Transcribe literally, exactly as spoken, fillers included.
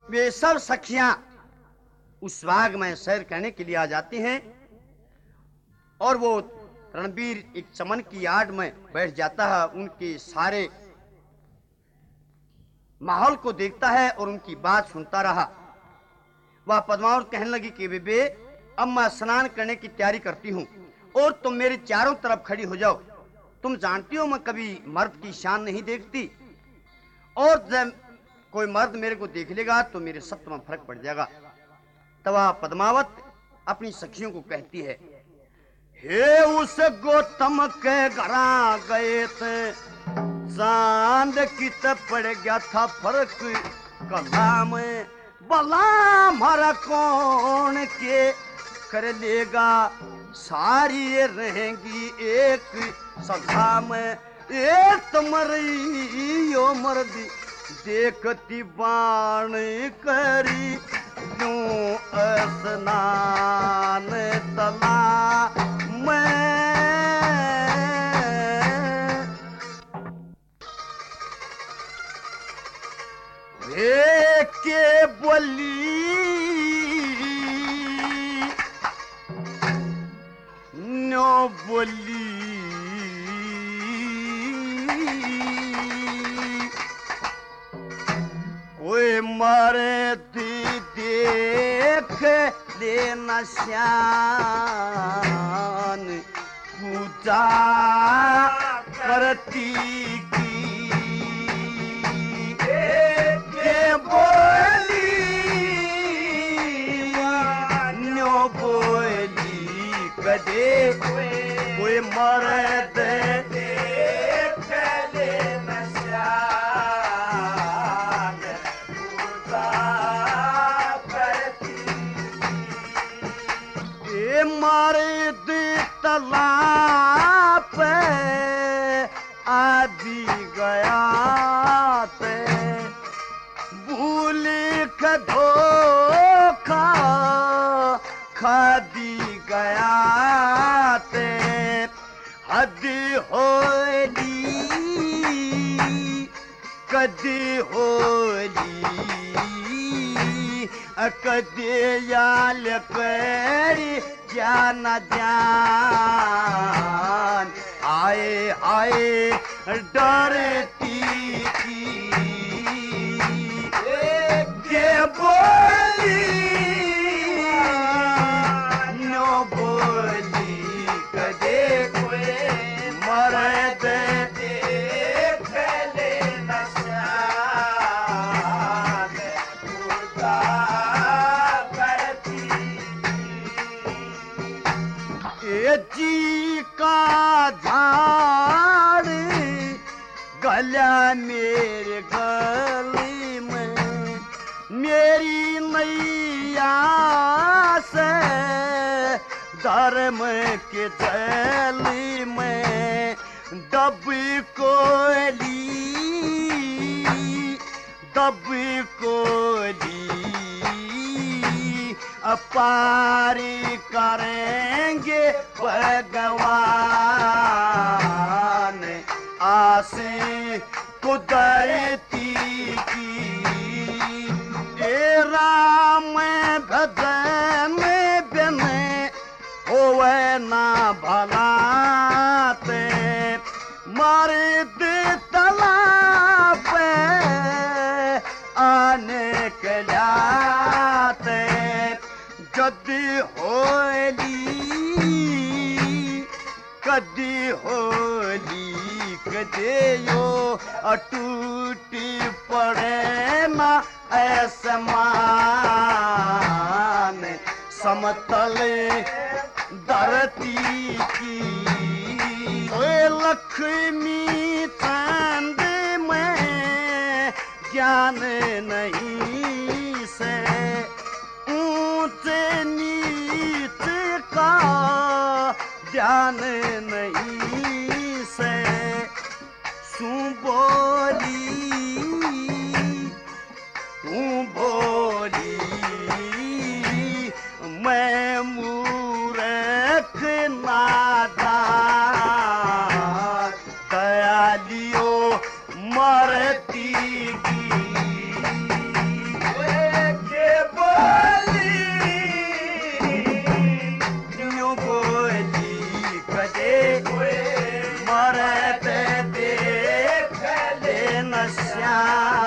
वे सब सखियां उस बाग में सैर करने के लिए आ जाती हैं और वो रणबीर एक चमन की आड़ में बैठ जाता है, उनके सारे माहौल को देखता है और उनकी बात सुनता रहा। वह पद्मावत कहने लगी कि बेबे, अब मैं स्नान करने की तैयारी करती हूँ और तुम मेरे चारों तरफ खड़ी हो जाओ। तुम जानती हो मैं कभी मर्द की शान नहीं देखती, और जब कोई मर्द मेरे को देख लेगा तो मेरे सत्य में फर्क पड़ जाएगा। तब पद्मावत अपनी सखियों को कहती है, हे उस गौतम के घरा गए थे, चांद की तब पड़ गया था फर्क कला में, भला हमारा कौन के कर लेगा, सारी रहेंगी एक सभा में, एक मरी यो मर्द देखती बाण करी यूं स्नान तला में। वे के बोली नो बोली, कोई मारे दी देख लेना श्यान, पूजा करती की के बोली न्यो बोली कदे, कोई मारे दे मारे दे तालाब पे आदि गया ते, भूल के धोखा खा दी गया ते, हद होली कदी होली कदे याल पेरी जान जान, आए आए डरती की के बोली नो बोली कदे कोई मर्द देख लेना श्यान, पूजा करती जी का झाड़ गला मेरे गली में, मेरी नैया से धर्म के जली में, दबी कोली दबी कोली अपारी करेंगे भगवान, आसे कुदरती की ए राम भजन बिने होवे ना भलाते, मारे दे तालाब पे आने के लाते, कदी होली कदी होली कदे यो अटूटी पड़े ना आसमान, समतले धरती की लक्ष्मी चांद में ज्ञान नहीं से, ऊंचे नीच का ध्यान नहीं से, सू बोली तू बोली मैं मूर्ख नादान, दयालियो मरती की ते देख लेना श्याम